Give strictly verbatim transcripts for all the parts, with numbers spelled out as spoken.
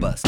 bust.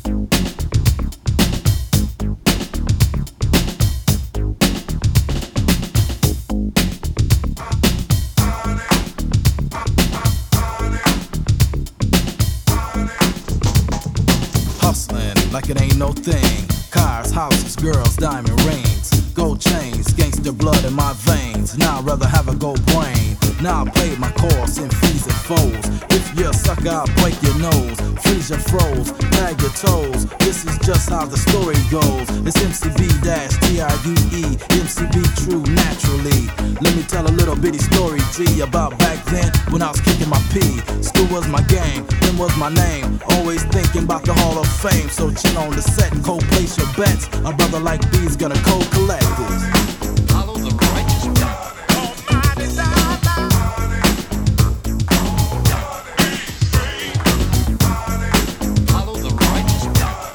Hustling like it ain't no thing. Cars, houses, girls, diamond rings, gold chains, gangster blood in my veins. Now I'd rather have a gold brain. Now I paid my costs in fees and foes. If you're a sucker, I'll break your nose, freeze your froze, tag your toes. This is just how the story goes. It's M C B T R U E, M C B true naturally. Let me tell a little bitty story, G, about back then when I was kicking my P. School was my game, then was my name. Always thinking about the Hall of Fame. So chill on the set and co-place your bets. A brother like B's gonna co-collect this. Follow the righteous path. Follow the righteous path.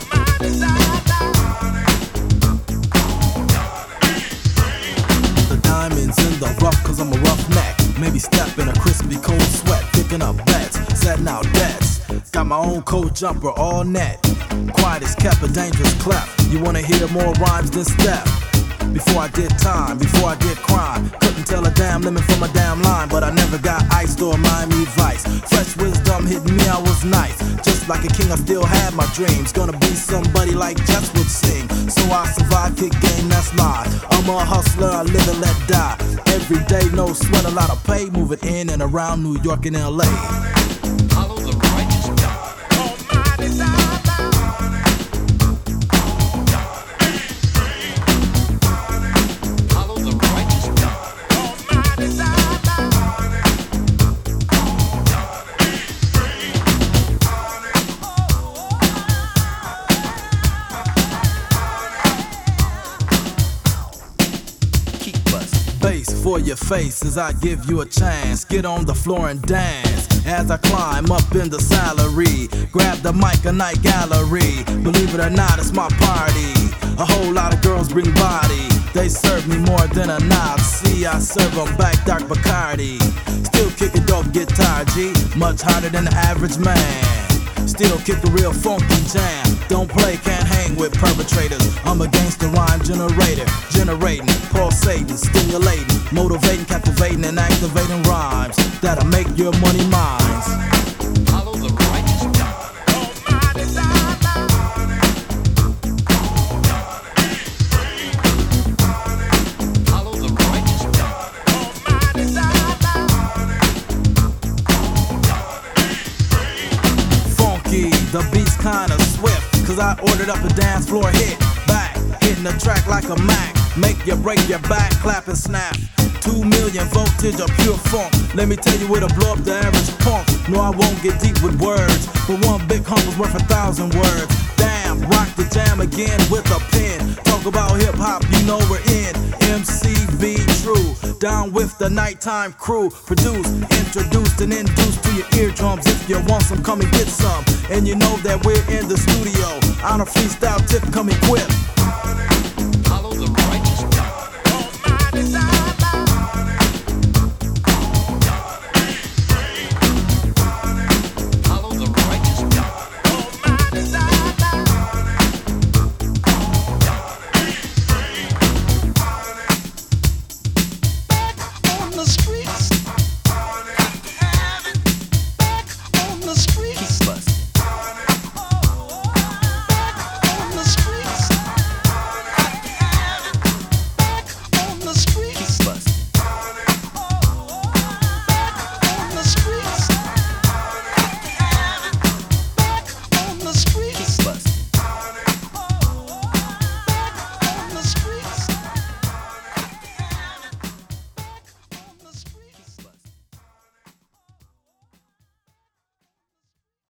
The diamonds in the rough, cause I'm a roughneck. Maybe step in a crispy cold sweat, picking up bets, setting out debts. Got my own coat jumper, all net. Quiet as kept, a dangerous clef. You wanna hear more rhymes than step. Before I did time, before I did crime, couldn't tell a damn lemon from a damn lime. But I never got iced or Miami Vice. Fresh wisdom hit me, I was nice. Just like a king, I still had my dreams. Gonna be somebody like Jess would sing. So I survive, kick game, that's lie. I'm a hustler, I live and let die. Every day, no sweat, a lot of pay. Moving in and around New York and L A. Follow the righteous path. Follow the righteous path. Keep bustin'. Bass for your face as I give you a chance. Get on the floor and dance as I climb up in the salary. Grab the mic, a night gallery. Believe it or not, it's my party. A whole lot of girls bring body. They serve me more than a Nazi. I serve them back dark Bacardi. Still kicking dope guitar, G. Much harder than the average man. Still kick a real funky jam. Don't play, can't hang with perpetrators. I'm against the rhyme generator. Generating, pulsating, stimulating, motivating, captivating, and activating rhymes that'll make your money mines. Follow the righteous path. Follow the righteous path. Funky, the beat's kinda swift, cause I ordered up a dance floor hit. Back, hitting the track like a Mac. Make you break your back, clap and snap. Two million voltage of pure funk. Let me tell you, it'll blow up the average punk. No, I won't get deep with words, but one big hump is worth a thousand words. Damn, rock the jam again with a pen. Talk about hip hop, you know we're in. M C B true, down with the nighttime crew. Produced, introduced, and induced to your eardrums. If you want some, come and get some. And you know that we're in the studio on a freestyle tip, come equipped.